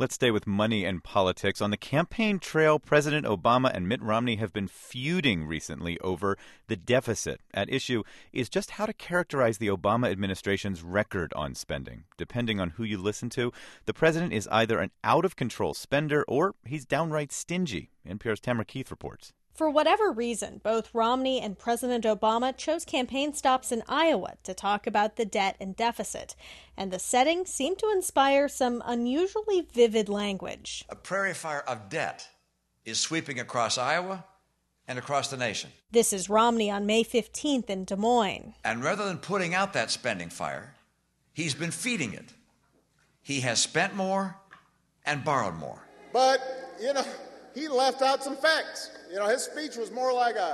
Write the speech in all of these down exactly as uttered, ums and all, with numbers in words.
Let's stay with money and politics. On the campaign trail, President Obama and Mitt Romney have been feuding recently over the deficit. At issue is just how to characterize the Obama administration's record on spending. Depending on who you listen to, the president is either an out-of-control spender or he's downright stingy. N P R's Tamara Keith reports. For whatever reason, both Romney and President Obama chose campaign stops in Iowa to talk about the debt and deficit. And the setting seemed to inspire some unusually vivid language. A prairie fire of debt is sweeping across Iowa and across the nation. This is Romney on May fifteenth in Des Moines. And rather than putting out that spending fire, he's been feeding it. He has spent more and borrowed more. But, you know, he left out some facts. You know, his speech was more like a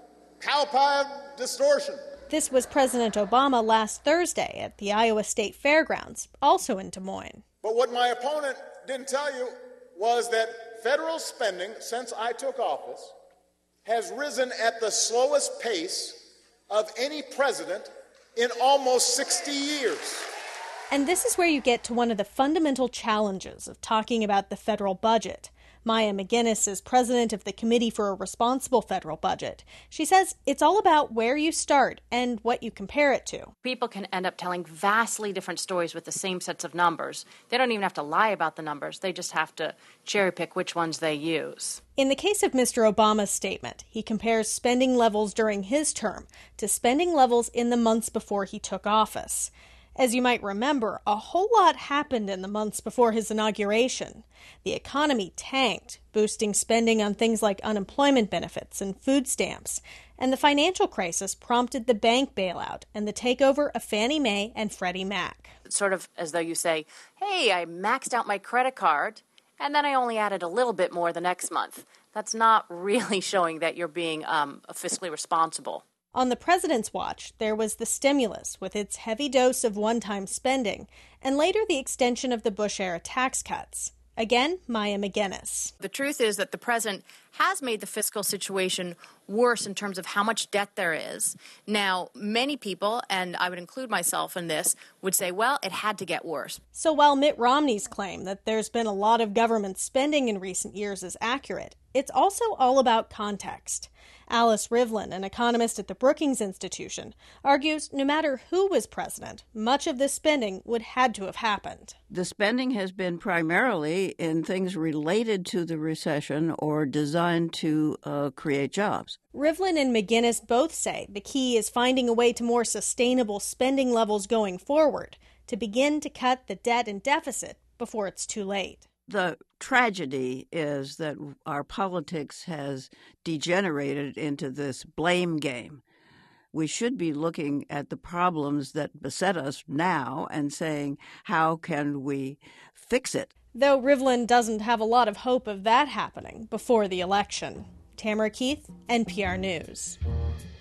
cow pie distortion. This was President Obama last Thursday at the Iowa State Fairgrounds, also in Des Moines. But what my opponent didn't tell you was that federal spending, since I took office, has risen at the slowest pace of any president in almost sixty years. And this is where you get to one of the fundamental challenges of talking about the federal budget. Maya McGuinness is president of the Committee for a Responsible Federal Budget. She says it's all about where you start and what you compare it to. People can end up telling vastly different stories with the same sets of numbers. They don't even have to lie about the numbers. They just have to cherry pick which ones they use. In the case of Mister Obama's statement, he compares spending levels during his term to spending levels in the months before he took office. As you might remember, a whole lot happened in the months before his inauguration. The economy tanked, boosting spending on things like unemployment benefits and food stamps. And the financial crisis prompted the bank bailout and the takeover of Fannie Mae and Freddie Mac. It's sort of as though you say, hey, I maxed out my credit card, and then I only added a little bit more the next month. That's not really showing that you're being um, fiscally responsible. On the president's watch, there was the stimulus with its heavy dose of one-time spending, and later the extension of the Bush-era tax cuts. Again, Maya McGuinness. The truth is that the president has made the fiscal situation worse in terms of how much debt there is. Now, many people, and I would include myself in this, would say, well, it had to get worse. So while Mitt Romney's claim that there's been a lot of government spending in recent years is accurate, it's also all about context. Alice Rivlin, an economist at the Brookings Institution, argues no matter who was president, much of this spending would had to have happened. The spending has been primarily in things related to the recession or designed to uh, create jobs. Rivlin and McGuinness both say the key is finding a way to more sustainable spending levels going forward, to begin to cut the debt and deficit before it's too late. The tragedy is that our politics has degenerated into this blame game. We should be looking at the problems that beset us now and saying, how can we fix it? Though Rivlin doesn't have a lot of hope of that happening before the election. Tamara Keith, N P R News.